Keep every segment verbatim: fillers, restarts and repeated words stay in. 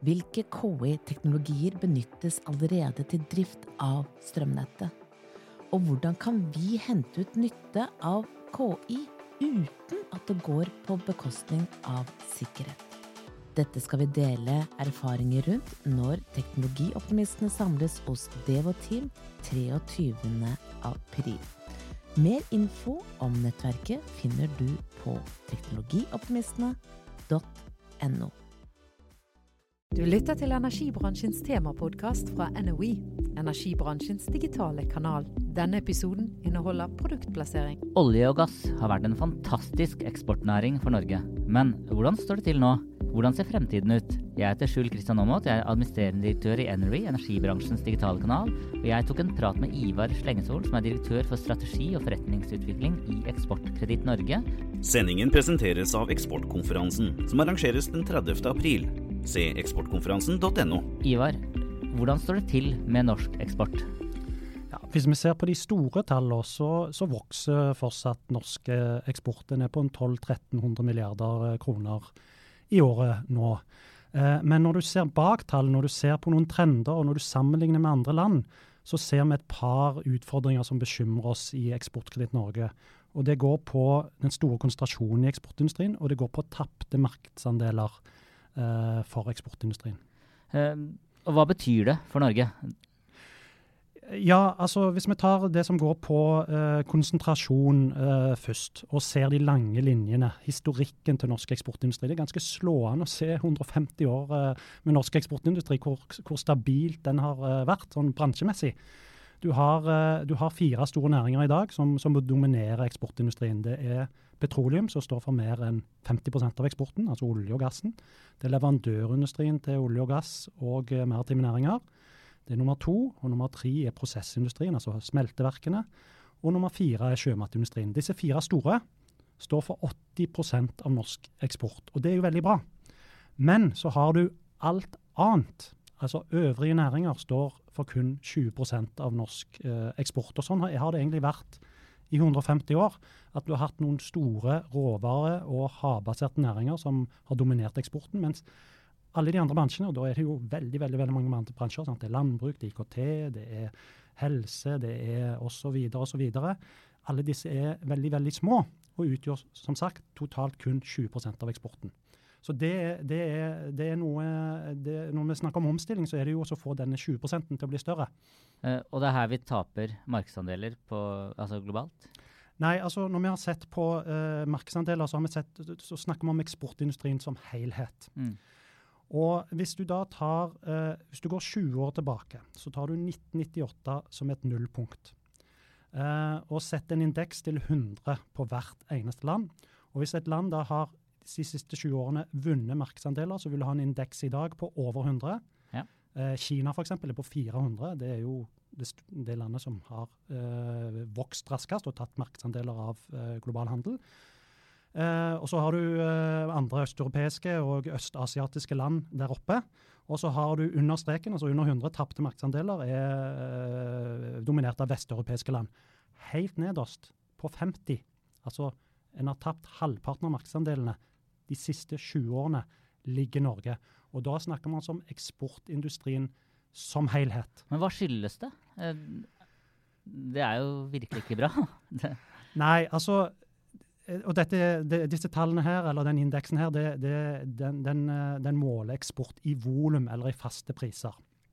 Hvilke K I-teknologier benyttes allerede til drift av strømnettet? Og hvordan kan vi hente ut nytte av K I uten at det går på bekostning av sikkerhet? Dette skal vi dele erfaringer rundt når teknologioptimistene samles hos Devo-team treogtyvende april. Mer info om nettverket finner du på teknologioptimistene punktum no. Du lytter til energibransjens temapodcast fra N O I, energibransjens digitale kanal. Denne episoden inneholder produktplassering. Olje og gass har vært en fantastisk eksportnæring for Norge. Men hvordan står det til nå? Hvordan ser fremtiden ut? Jeg heter Skjul Kristian Aamodt, jeg er administrerende direktør i N O I, energibransjens digitale kanal, og jeg tok en prat med Ivar Slengesol, som er direktør for strategi og forretningsutvikling i Eksportkreditt Norge. Sendingen presenteres av Eksportkonferansen, som arrangeres den tredivte april. Se eksportkonferansen punktum no. Ivar, hvordan står det til med norsk eksport? Ja, hvis vi ser på de store tallene, så, så vokser fortsatt norske eksporten er på en tolv til tretten hundre milliarder kroner i året nå. Eh, men når du ser bak tall, når du ser på noen trender, og når du sammenligner med andre land, så ser vi et par utfordringer som bekymrer oss i Eksportkreditt Norge. Og det går på den store konsentrasjonen i eksportindustrien, og det går på tappte markedsandeler eh, for eksportindustrien. Eh, og hva betyr det for Norge? Ja, altså hvis vi tar det som går på eh, konsentrasjon eh, først, og ser de lange linjene, historikken til norsk eksportindustri, det er ganske slående å se hundre og femti år eh, med norsk eksportindustri, hvor, hvor stabilt den har eh, vært, sånn bransjemessig. Du har, eh, du har fire store næringer i dag som, som dominerer eksportindustrien. Det er petroleum, som står for mer enn femti prosent av eksporten, altså olje og gassen. Det er leverandørindustrien til olje og gass og eh, maritime næringer. Det er nummer to, og nummer tre er prosessindustrien, altså smelteverkene, og nummer fire er sjømatindustrien. Disse fire store står for åtti prosent av norsk eksport, og det er jo veldig bra. Men så har du alt annet, altså øvrige næringer står for kun tjue prosent av norsk eh, eksport, og sånn har, har det egentlig vært i hundre og femti år, at du har hatt noen store råvare- og havbaserte næringer som har dominert eksporten, mens alle de andre bransjene, og da er det jo veldig, veldig, veldig mange andre bransjer. Sant? Det er landbruk, det er I K T, det er helse, det er og så videre og så videre. Alle disse er veldig, veldig små, og utgjør, som sagt, totalt kun tjue prosent av eksporten. Så det, det, er, det er noe, det, når vi snakker om omstilling, så er det jo også å få denne tjue prosenten til å bli større. Uh, og det er her vi taper markedsandeler på, altså globalt? Nei, altså når vi har sett på uh, markedsandeler, så, har vi sett, så snakker vi om eksportindustrien som helhet. Mm. Og hvis du da tar, eh, hvis du går tjue år tilbake, så tar du nitten nittiåtte som et nullpunkt. Eh, og setter en indeks til hundre på hvert eneste land. Og hvis et land da har de siste tjue årene vunnet markedsandeler, så vil du ha en indeks i dag på over hundre. Ja. Eh, Kina for eksempel er på fire hundre. Det er jo det, det landet som har eh, vokst raskest og tatt markedsandeler av eh, global handel. Eh, og så har du eh, andre østeuropeiske og østasiatiske land der oppe. Og så har du under streken, altså under hundre tappte markedsandeler, er eh, dominert av vesteuropeiske land. Helt nederst på femti, altså en har tapt halvparten av markedsandelene de siste tjue årene, ligger Norge. Og da snakker man om eksportindustrien som helhet. Men hva skyldes det? Eh, det er jo virkelig ikke bra. Nei, altså og dette, det, disse tallene her, eller den indeksen her, det, det, den, den, den måler eksport i volum eller i faste priser.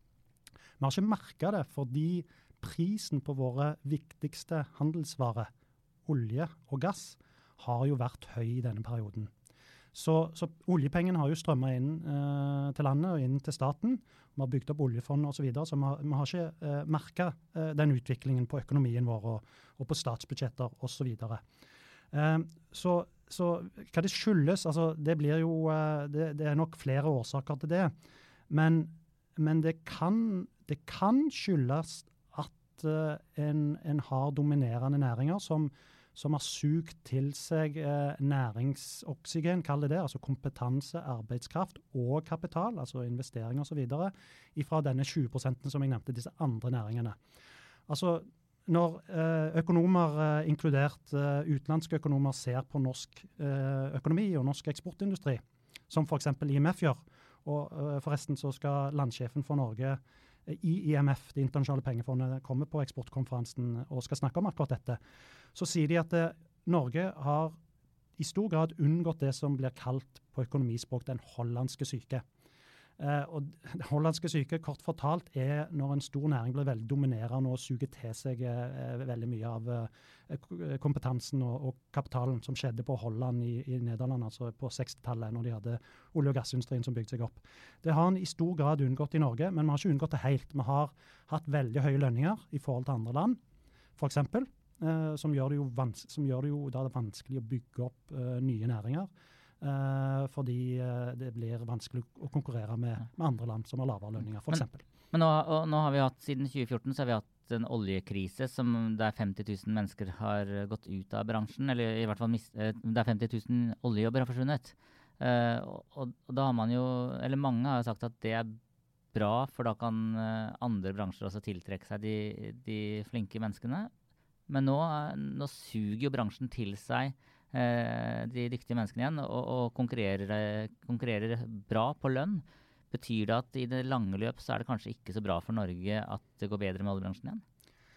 Vi har ikke merket det, fordi prisen på våre viktigste handelsvarer, olje og gass, har jo vært høy i denne perioden. Så, så oljepengene har jo strømmet inn eh, til landet og inn til staten. Vi har bygd opp oljefond og så videre, så vi har, vi har ikke eh, merket eh, den utviklingen på økonomien vår og, og på statsbudsjetter og så videre. Um, så, så hva det skyldes, altså det blir jo, uh, det, det er nok flere årsaker til det, men, men det, kan, det kan skyldes at uh, en, en har dominerende næringer som, som har sugt til seg uh, næringsoksygen, kall det det, altså kompetanse, arbeidskraft og kapital, altså investering og så videre, ifra denne tjue prosenten som jeg nevnte, disse andre næringene. Altså, når eh, økonomer, eh, inkludert eh, utenlandske økonomer, ser på norsk eh, økonomi og norsk eksportindustri, som for eksempel I M F gjør, Og uh, forresten så skal landsjefen for Norge i I M F, det internasjonale pengefondet, komme på eksportkonferansen og skal snakke om akkurat dette. Så sier de at uh, Norge har i stor grad unngått det som blir kalt på økonomispråk den hollandske syke. Uh, og den hollandske syke, kort fortalt, er når en stor næring blir veldig dominerende og suger til seg uh, veldig mye av uh, kompetansen og, og kapitalen som skjedde på Holland i, i Nederland, altså på sekstitallet, når de hadde olje- og gassindustrien som bygde seg opp. Det har en i stor grad unngått i Norge, men vi har ikke unngått det helt. Vi har hatt veldig høye lønninger i forhold til andre land, for eksempel, uh, som, gjør det jo vans- som gjør det jo da det er vanskelig å bygge opp uh, nye næringer. Uh, fordi uh, det blir vanskelig å konkurrere med, med andre land som har lavere lønninger, for eksempel. Men, men nå, og nå har vi hatt, siden tjue fjorten, så har vi hatt en oljekrise som der femti tusen mennesker har gått ut av bransjen, eller i hvert fall mis, uh, der femti tusen oljejobber har forsvunnet. Uh, og, og da har man jo, eller mange har sagt at det er bra, for da kan uh, andre bransjer også tiltrekke seg de, de flinke menneskene. Men nå, nå suger jo bransjen til seg de dyktige menneskene igjen, og, og konkurrerer, konkurrerer bra på lønn. Betyr det at i det lange løp så er det kanskje ikke så bra for Norge at det går bedre med oljebransjen igjen?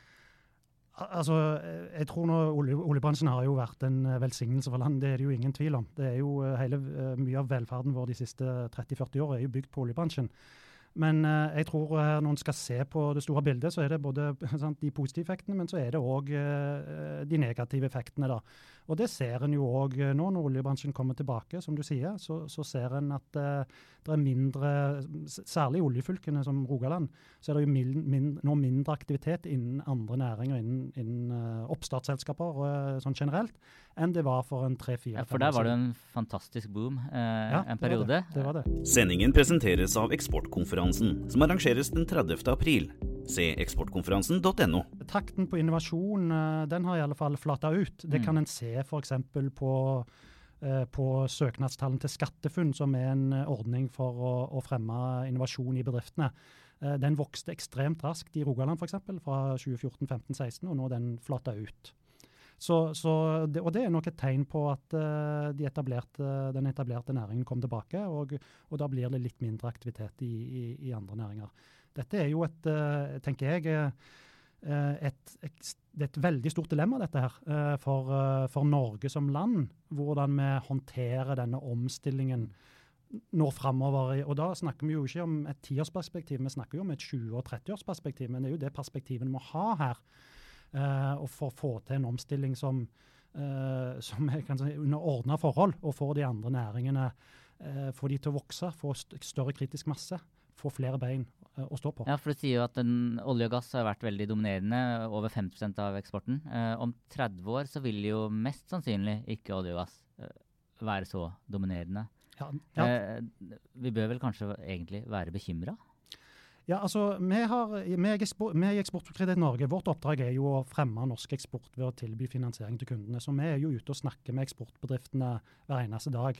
Altså, jeg tror nå olje, oljebransjen har jo vært en velsignelse for land, det er det jo ingen tvil om. Det er jo hele, mye av velferden vår de siste tretti til førti år er jo bygd på oljebransjen. Men uh, jeg tror uh, når man skal se på det store bildet, så er det både sant, de positive effektene, men så er det også uh, de negative effektene. Da. Og det ser en jo også nå når oljebransjen kommer tilbake, som du sier, så, så ser en at uh, det er mindre, særlig i oljefylkene som Rogaland, så er det jo min, min, nå mindre aktivitet innen andre næringer, innen, innen uh, oppstartsselskaper uh, sånn generelt, enn det var for en tre-fire. Ja, for der var det en fantastisk boom uh, ja, en periode. Det var det. Det var det. Sendingen presenteres av Eksportkonferansen, som arrangeres den tredivte april. Se eksportkonferansen punktum no. Takten på innovasjon, den har i alle fall flatet ut. Det kan en se for eksempel på, på søknadstallen til SkatteFUNN, som er en ordning for å, å fremme innovasjon i bedriftene. Den vokste ekstremt raskt i Rogaland for eksempel, fra tjue fjorten, femten, seksten, og nå den flatet ut. Så, så det, og det er nok et tegn på at uh, de etablerte, den etablerte næringen kom tilbake, og, og da blir det litt mindre aktivitet i, i, i andre næringer. Dette er jo et, uh, tenker jeg, uh, et, et, det er et veldig stort dilemma dette her, uh, for, uh, for Norge som land, hvordan vi håndterer denne omstillingen nå fremover. Og da snakker vi jo ikke om et tiårsperspektiv, vi snakker jo om et tjue- og trettiårsperspektiv, men det er jo det perspektivet vi må ha her. Uh, og for å få til en omstilling som, uh, som er kan si, under ordnet forhold, og få de andre næringene, uh, få de til å vokse, få st- større kritisk masse, få flere bein uh, å stå på. Ja, for du sier jo at den, olje og gass har vært veldig dominerende, over femti prosent av eksporten. Uh, om tretti år så vil jo mest sannsynlig ikke olje og gass uh, være så dominerende. Ja, ja. Uh, vi bør vel kanskje egentlig være bekymret? Ja, altså, vi, har, vi, eksport, vi i Eksportkreditt Norge, vårt oppdrag er jo å fremme norsk eksport ved å tilby finansiering til kundene. Så vi er jo ute og snakker med eksportbedriftene hver eneste dag.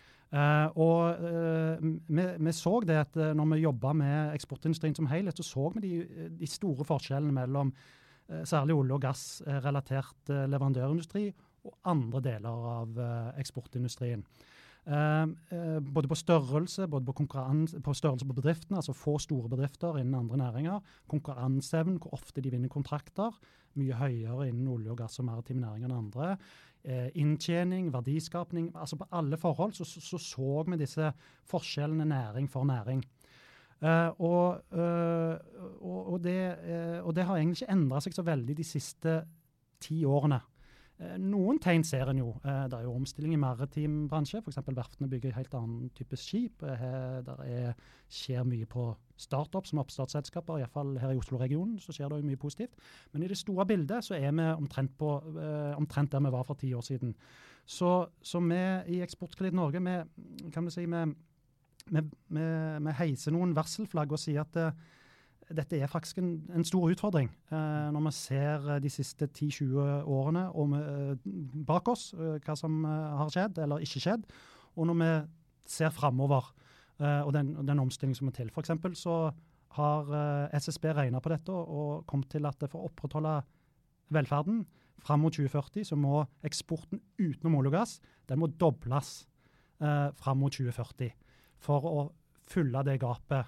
Uh, og uh, vi, vi så det at uh, når vi jobbet med eksportindustrien som helhet, så så vi de, de store forskjellene mellom uh, særlig olje- og gassrelatert uh, leverandørindustri og andre deler av uh, eksportindustrien. Uh, uh, både på størrelse, både på, på størrelse på bedriftene, altså få store bedrifter innen andre næringer, konkurranseevnen, hvor ofte de vinner kontrakter, mye høyere innen olje og gass og maritime næringer enn andre, uh, inntjening, verdiskapning, altså på alle forhold så så, så, så vi disse forskjellene næring for næring. Uh, og, uh, og, og, det, uh, og det har egentlig ikke endret seg så veldig de siste ti årene. Noen tegn ser en jo. Det er jo omstilling i maritim bransje, for eksempel verftene bygger helt annen type skip. Det er, skjer mye på startup som oppstartsselskaper, i hvert fall her i Oslo-regionen, så skjer det jo mye positivt. Men i det store bildet så er vi omtrent, på, omtrent der vi var for ti år siden. Så, så vi i Eksportkreditt Norge, vi, kan vi si, vi, vi, vi, vi heiser noen varselflagg og sier at dette er faktisk en, en stor utfordring eh, når vi ser de siste ti til tjue årene og med, eh, bak oss, eh, hva som eh, har skjedd eller ikke skjedd, og når vi ser fremover eh, og, den, og den omstillingen som er til. For eksempel så har eh, S S B regnet på dette og, og kommet til at for å opprettholde velferden frem mot tjue førti, så må eksporten utenom olje og gass, den må dobles eh, frem mot tjue førti for å fylle det gapet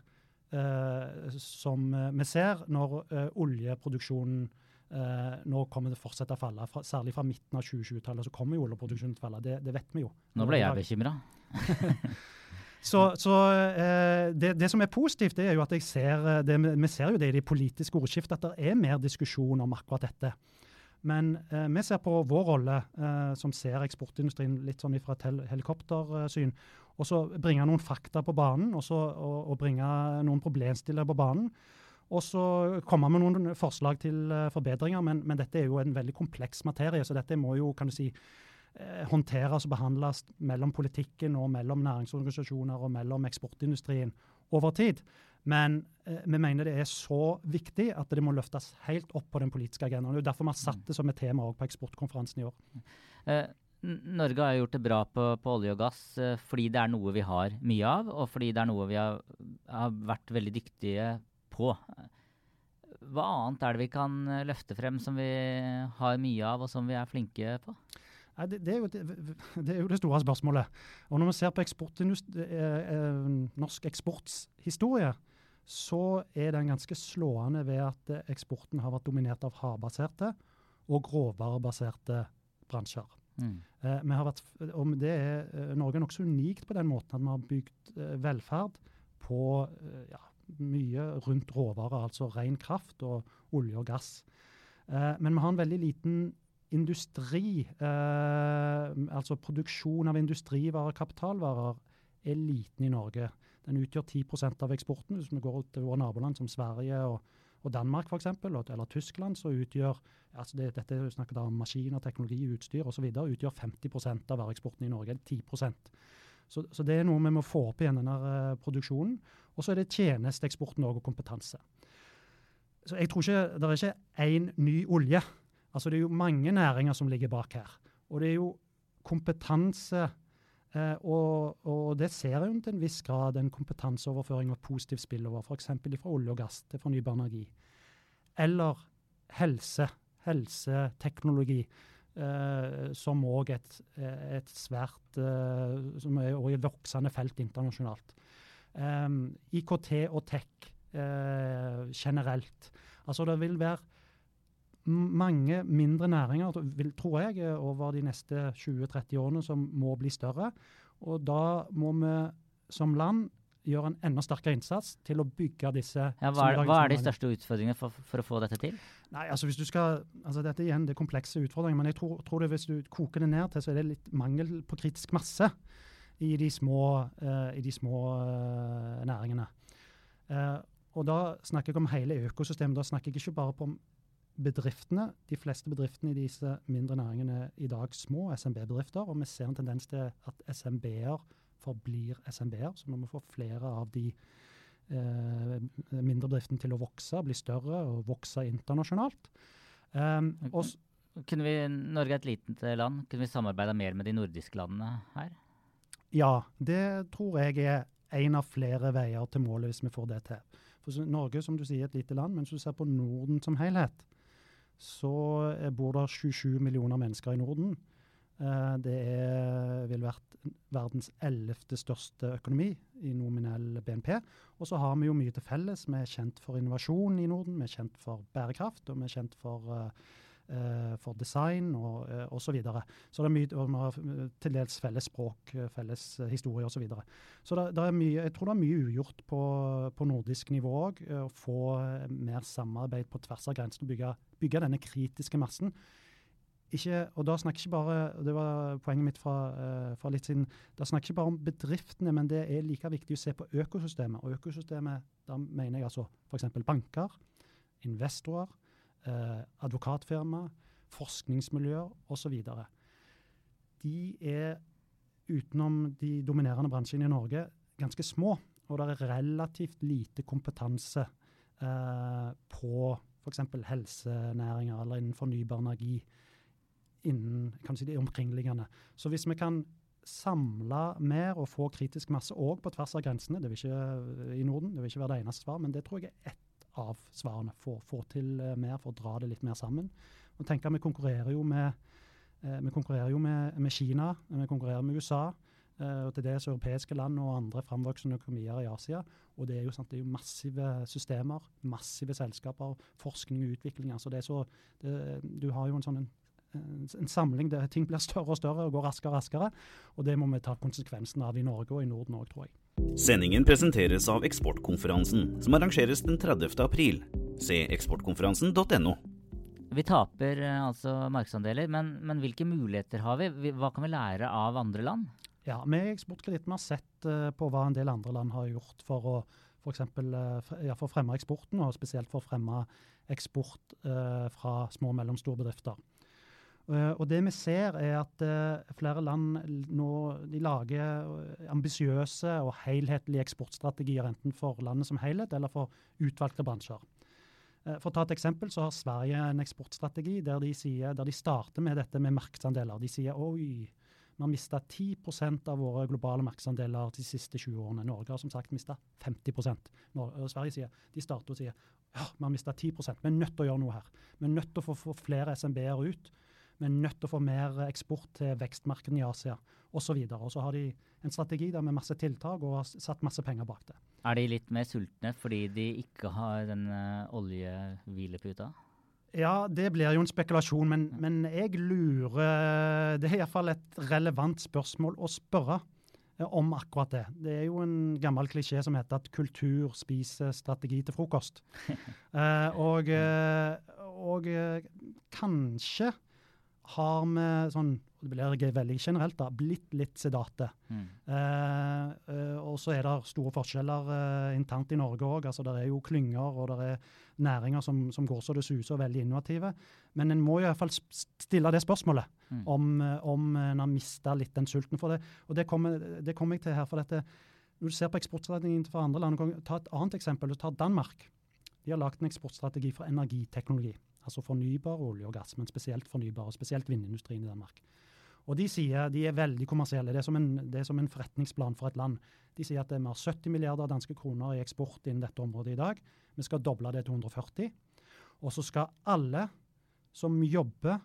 eh, som vi ser når eh, oljeproduksjonen Uh, nå kommer det fortsette å falle, fra, særlig fra midten av tjue tjue-tallet så kommer jo oljeproduksjonen til å falle, det, det vet vi jo. Nå ble jeg bekymret. så så uh, det, det som er positivt, det er jo at jeg ser, det, vi ser jo det i de politiske ordskiftet, at det er mer diskusjon om akkurat dette. Men uh, vi ser på vår rolle, uh, som ser eksportindustrien litt sånn fra et hel helikoptersyn, og så bringe noen fakta på banen, og så og, og bringe noen problemstillere på banen, og så kommer vi med noen forslag til uh, forbedringer, men, men dette er jo en veldig kompleks materie, så dette må jo, kan du si, eh, håndteres og behandles mellom politikken og mellom næringsorganisasjoner og mellom eksportindustrien over tid. Men eh, vi mener det er så viktig at det må løftes helt opp på den politiske agendaen. Det er jo derfor vi har satt det som et tema også på eksportkonferansen i år. Eh, Norge har gjort det bra på, på olje og gass eh, fordi det er noe vi har mye av, og fordi det er noe vi har, har vært veldig dyktige på. Hva annet er det vi kan løfte frem som vi har mye av og som vi er flinke på? Nei, det, det, er jo, det, det er jo det store spørsmålet. Og når vi ser på eh, eh, norsk eksportshistorie, så er den ganske slående ved at eksporten har vært dominert av havbaserte og gråvarebaserte bransjer. Mm. Eh, vi har vært, og det er, Norge er nok så unikt på den måten at vi har bygd eh, velferd på eh, ja, mye rundt råvarer, altså ren kraft og olje og gass. Eh, men vi har en veldig liten industri, eh, altså produksjon av industrivarer, kapitalvarer, er liten i Norge. Den utgjør ti prosent av eksporten. Hvis vi går til våre naboland som Sverige og, og Danmark for eksempel, eller Tyskland, så utgjør, altså det, dette er snakket om maskiner, teknologi, utstyr og så videre, utgjør femti prosent av vareeksporten i Norge, ti prosent. Så, så det er noe vi må få opp igjen denne uh, produksjonen. Og så er det tjenesteeksporten og kompetanse. Så jeg tror ikke, det er ikke én ny olje. Altså det er jo mange næringer som ligger bak her. Og det er jo kompetanse, uh, og, og det ser jo til en viss grad en kompetanseoverføring og positiv spillover, for eksempel fra olje og gass til fornybar energi. Eller helse, helseteknologi. Uh, som også et, et svært, uh, som er også et voksende felt internasjonalt. Um, I K T og tech uh, generelt. Altså det vil være mange mindre næringer, vil, tror jeg, over de neste tjue til tretti årene som må bli større. Og da må vi som land gjøre en enda sterkere innsats til å bygge disse... Ja, hva, er, hva er de største utfordringene for, for å få dette til? Nei, altså hvis du skal... Altså dette igjen, det er komplekse utfordringer, men jeg tror, tror det hvis du koker det ned til, så er det litt mangel på kritisk masse i de små, uh, i de små uh, næringene. Uh, og da snakker jeg om hele økosystemet. Da snakker jeg ikke bare på bedriftene. De fleste bedriftene i disse mindre næringene er i dag små S M B-bedrifter, og vi ser en tendens til at S M B-er forblir S M B-er, så må vi få flere av de eh, mindre bedriftene til å vokse, bli større og vokse internasjonalt. Um, og kunne vi, Norge er et litet land, kunne vi samarbeide mer med de nordiske landene her? Ja, det tror jeg er en av flere veier til målet hvis vi får det til. For Norge, som du sier, er et lite land, men hvis du ser på Norden som helhet, så bor det tjuesju millioner mennesker i Norden. Det er, vil vært verdens ellevte største økonomi i nominell B N P. Og så har vi jo mye til felles. Vi er kjent for innovasjon i Norden, vi er kjent for bærekraft, og vi er kjent for, uh, for design og, uh, og så videre. Så det er mye, og vi har til dels felles språk, felles historie og så videre. Så det, det er mye, jeg tror det er mye ugjort på, på nordisk nivå også, å få mer samarbeid på tvers av grensen og bygge, bygge denne kritiske massen. Ikke, og da snakker ikke bare, det var poenget mitt fra, uh, fra litt siden, da snakker ikke bare om bedriftene, men det er like viktig å se på økosystemet. Og økosystemet, da mener jeg altså for eksempel banker, investorer, uh, advokatfirma, forskningsmiljøer og så videre. De er utenom de dominerende bransjene i Norge ganske små, og det er relativt lite kompetanse uh, på for eksempel helsenæringer eller innen fornybar energi, innen kan si, de omkringliggende. Så hvis vi kan samle mer og få kritisk masse også på tvers av grensene, det vil ikke i Norden, det vil ikke være det eneste svar, men det tror jeg er ett av svarene. Få, få til mer, for å dra det litt mer sammen. Og tenker vi konkurrerer jo med, eh, vi konkurrerer jo med, med Kina, vi konkurrerer med U S A, uh, og til dels europeiske land og andre fremvoksende økonomier i Asia. Og det er jo, sant, det er jo massive systemer, massive selskaper, forskning og utvikling. Altså det er så, det, du har jo en sånn en, en samling der ting blir større og større og går raskere og raskere, og det må vi ta konsekvensen av i Norge og i Norden også, tror jeg. Sendingen presenteres av Eksportkonferansen, som arrangeres den tredivte april. Se eksportkonferansen punktum no. Vi taper altså markedsandeler, men, men hvilke muligheter har vi? Hva kan vi lære av andre land? Ja, med Eksportkreditt har sett uh, på hva en del andre land har gjort for å for eksempel, uh, ja, for å fremme eksporten, og spesielt for å fremme eksport uh, fra små og mellomstore bedrifter. Uh, og det vi ser er at uh, flere land nå de lager ambisiøse og helhetlige eksportstrategier, enten for landet som helhet eller for utvalgte bransjer. For å ta et eksempel, så har Sverige en eksportstrategi der de, sier, der de starter med dette med markedsandeler. De sier, oi, vi har mistet ti prosent av våre globale markedsandeler de siste tjue årene. Norge har som sagt mistet femti prosent. Norge, Sverige sier, de starter og sier, ja, vi har mistet ti prosent. Vi er nødt til å gjøre noe her. Vi er nødt til å få, få flere S M B-er ut. Vi er nødt til å få mer eksport til vekstmarkedene i Asia, og så videre. Og så har de en strategi der med masse tiltak og har satt masse penger bak det. Er de litt mer sultne fordi de ikke har den uh, oljehvileputa? Ja, det blir jo en spekulasjon, men, men jeg lurer, det er i hvert fall et relevant spørsmål å spørre eh, om akkurat det. Det er jo en gammel klisjé som heter at kultur spiser strategi til frokost. eh, og, eh, og eh, kanskje har vi sånn, det blir veldig generelt da, blitt litt sedate. Mm. Eh, eh, og så er det store forskjeller eh, internt i Norge også. Altså, det er jo klynger og det er næringer som, som går så det suser og veldig innovative. Men en må i hvert fall stille det spørsmålet mm. om, om en har mistet litt den sulten for det. Og det kommer, det kommer jeg til her, for dette, når du ser på eksportstrategien for andre land, ta et annet eksempel, du tar Danmark. De har lagt en eksportstrategi for energiteknologi. Altså fornybar olje og gass, men spesielt fornybar, og spesielt vindindustrien i Danmark. Og de sier, de er veldig kommersielle, det er som en, det er som en forretningsplan for et land. De sier at vi har sytti milliarder danske kroner i eksport innen dette området i dag. Vi skal doble det til hundre og førti. Og så skal alle som jobber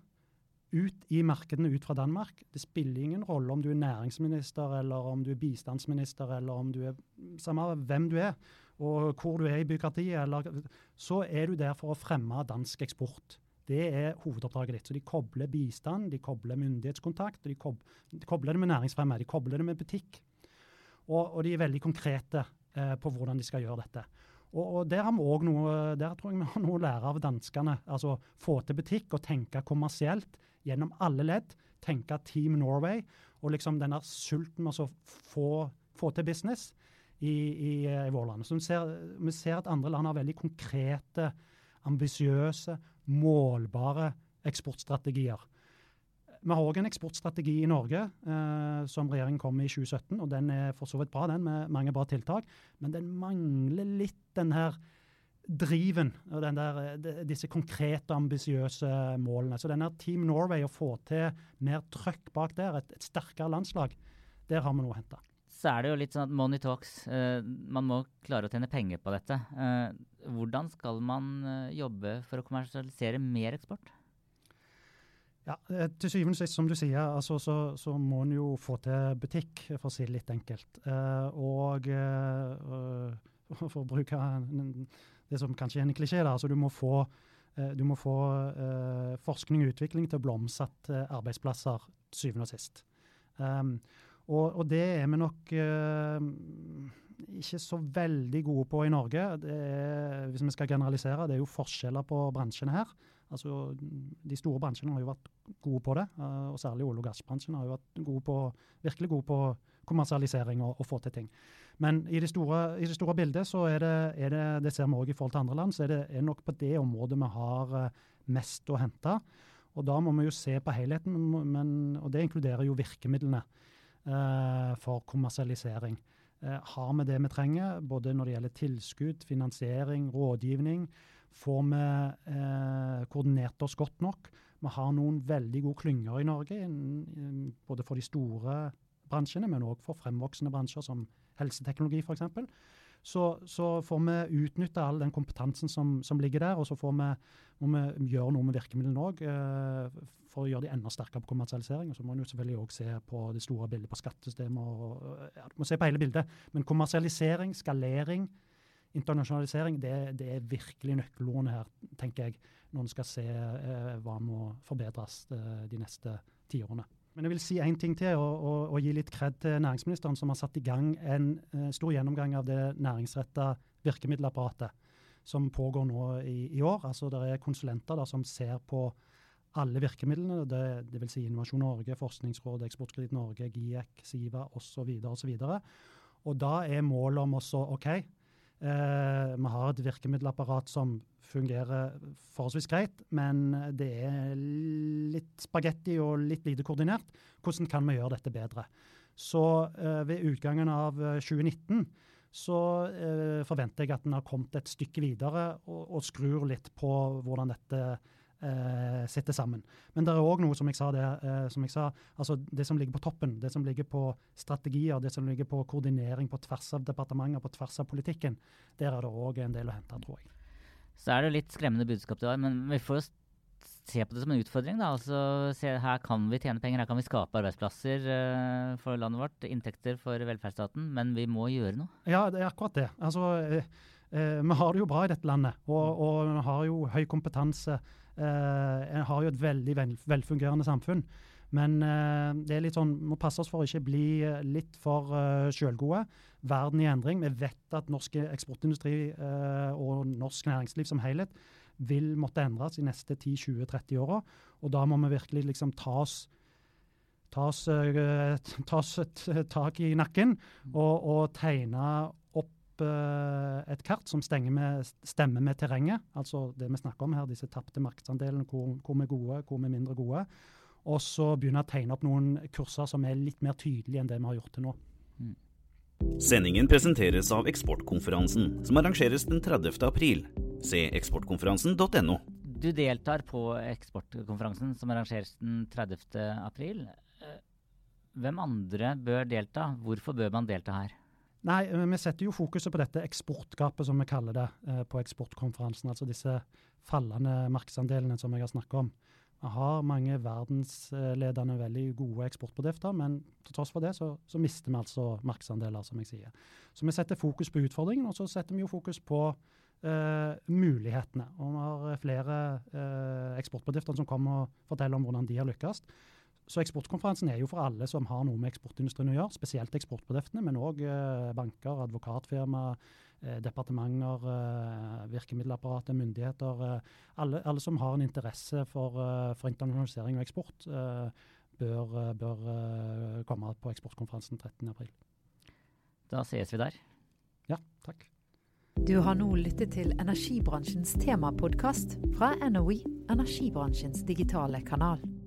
ut i markedene ut fra Danmark, det spiller ingen rolle om du er næringsminister, eller om du er bistandsminister, eller om du er, samme hvem du er, og hvor du er i byråkratiet, eller, så er du der for å fremme dansk eksport. Det er hovedoppdraget ditt. Så de kobler bistand, de kobler myndighetskontakt, de, kob, de kobler det med næringsfremme, de kobler det med butikk. Og, og de er veldig konkrete eh, på hvordan de skal gjøre dette. Og, og der har vi også noe, der tror jeg vi har noe å lære av danskene. Altså få til butikk og tenke kommersielt gjennom alle ledd. Tenke Team Norway, og liksom denne sulten med å få, få til business i, i, i vår land. Så vi ser, vi ser at andre land har veldig konkrete, ambisiøse, målbare eksportstrategier. Vi har også en eksportstrategi i Norge eh, som regjeringen kom med i tjue sytten, og den er for så vidt bra, den, med mange bra tiltak, men den mangler litt den her driven, og den der, de, disse konkrete, ambisiøse målene. Så denne Team Norway, å få til mer trøkk bak der, et, et sterkere landslag, der har vi noe å hente. Så er det jo litt sånn at money talks, uh, man må klare å tjene penger på dette. Uh, hvordan skal man uh, jobbe for å kommersialisere mer eksport? Ja, til syvende og sist, som du sier, altså, så, så må en jo få til butikk, for å si det litt enkelt. Uh, og uh, for å bruke det som kanskje er en klisjé, da, altså du må få, uh, du må få uh, forskning og utvikling til å bli omsatt uh, arbeidsplasser til syvende og sist. Um, Og, og det er vi nok eh, ikke så veldig gode på i Norge. Det er, hvis vi skal generalisere, det er jo forskjeller på bransjene her. Altså, de store bransjene har jo vært gode på det, og særlig olje- og gassbransjen har jo vært gode på, virkelig gode på kommersialisering og, og få til ting. Men i det store, i det store bildet, så er det, er det, det ser vi også i forhold til andre land, så er det er nok på det området vi har mest å hente. Og da må vi jo se på helheten, men, og det inkluderer jo virkemidlene. Uh, for kommersialisering. Uh, har vi det vi trenger, både når det gjelder tilskudd, finansiering, rådgivning? Får vi uh, koordinert oss godt nok? Vi har noen veldig gode klynger i Norge, in, in, både for de store bransjene, men også for fremvoksende bransjer som helseteknologi for eksempel. så, så får vi utnytte all den kompetansen som, som ligger der, og så får vi, må vi gjøre noe med virkemidlene også, eh, for å gjøre de enda sterkere på kommersialisering. Og så må vi jo selvfølgelig også se på det store bildet på skattesystemet, og ja, du må se på hele bildet. Men kommersialisering, skalering, internasjonalisering, det, det er virkelig nøkkelordene her, tenker jeg, når en skal se eh, hva må forbedres eh, de neste tiårene. Men jeg vil si en ting til, og, og, og gi litt kred til næringsministeren, som har satt i gang en eh, stor gjennomgang av det næringsrettet virkemiddelapparatet, som pågår nå i, i år. Altså, det er konsulenter da, som ser på alle virkemidlene, det, det vil si Innovasjon Norge, Forskningsrådet, Eksportkreditt Norge, GIEK, SIVA, og så videre, og så videre. Og da er målet om også, ok, Eh, vi har et virkemiddelapparat som fungerer forholdsvis greit, men det er litt spagetti og litt lite koordinert. Hvordan kan vi gjøre dette bedre? Så eh, ved utgangen av tjue nitten så eh, forventer jeg at den har kommet et stykke videre og, og skrur litt på hvordan dette eh, sitter sammen. Men det er også noe, som jeg sa, det, eh, som jeg sa, altså det som ligger på toppen, det som ligger på strategier, det som ligger på koordinering på tvers av departementer, på tvers av politikken, der er det også en del å hente, tror jeg. Så er det litt skremmende budskap du har, men vi får jo se på det som en utfordring da, altså se, her kan vi tjene penger, her kan vi skape arbeidsplasser uh, for landet vårt, inntekter for velferdsstaten, men vi må gjøre noe. Ja, det er akkurat det. Altså, eh, eh, vi har det jo bra i dette landet, og, og vi har jo høy kompetanse, Uh, en har jo et veldig vel, velfungerende samfunn, men uh, det er litt sånn, må passe oss for å ikke bli uh, litt for uh, selvgode. Verden i endring. Vi vet at norsk eksportindustri uh, og norsk næringsliv som helhet vil måtte endres i neste ti, tjue, tretti åra, og da må vi virkelig liksom ta oss ta oss, uh, ta oss et tak i nakken og, og tegne opp et kart som med, stemmer med terrenget, altså det vi snakker om her, disse tappte markedsandelene, hvor, hvor vi er gode, hvor vi er mindre gode, og så begynne å tegne opp noen kurser som er litt mer tydelige enn det vi har gjort til nå. Mm. Sendingen presenteres av Eksportkonferansen, som arrangeres den tredivte april. Se eksportkonferansen punktum no. Du deltar på Eksportkonferansen, som arrangeres den tredivte april. Hvem andre bør delta? Hvorfor bør man delta her? Nei, vi setter jo fokuset på dette eksportgapet, som vi kaller det, eh, på eksportkonferansen, altså disse fallende markedsandelene som jeg har snakket om. Vi har mange verdensledende, veldig gode eksportbedrifter, men til tross for det så, så mister vi altså markedsandeler, som jeg sier. Så vi setter fokus på utfordringen, og så setter vi jo fokus på eh, mulighetene. Og vi har flere eh, eksportbedrifter som kommer og forteller om hvordan de har lykkes. Så eksportkonferansen er jo for alle som har noe med eksportindustrien å gjøre, spesielt eksportbedriftene, men også eh, banker, advokatfirma, eh, departementer, eh, virkemiddelapparatet, myndigheter. Eh, alle, alle som har en interesse for, eh, for internasjonalisering og eksport, eh, bør, bør eh, komme på eksportkonferansen trettende april. Da ses vi der. Ja, takk. Du har nå lyttet til Energibransjens temapodcast fra N O I, energibransjens digitale kanal.